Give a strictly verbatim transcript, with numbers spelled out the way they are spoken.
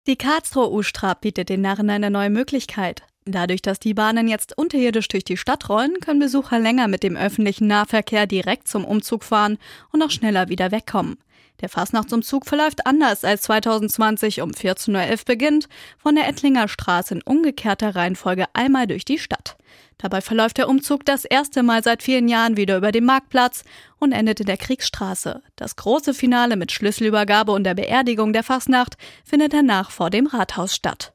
Die Karlsruher U-Stra bietet den Narren eine neue Möglichkeit. Dadurch, dass die Bahnen jetzt unterirdisch durch die Stadt rollen, können Besucher länger mit dem öffentlichen Nahverkehr direkt zum Umzug fahren und auch schneller wieder wegkommen. Der Fastnachtsumzug verläuft anders als zweitausendzwanzig um vierzehn Uhr elf beginnt, von der Ettlinger Straße in umgekehrter Reihenfolge einmal durch die Stadt. Dabei verläuft der Umzug das erste Mal seit vielen Jahren wieder über den Marktplatz und endet in der Kriegsstraße. Das große Finale mit Schlüsselübergabe und der Beerdigung der Fastnacht findet danach vor dem Rathaus statt.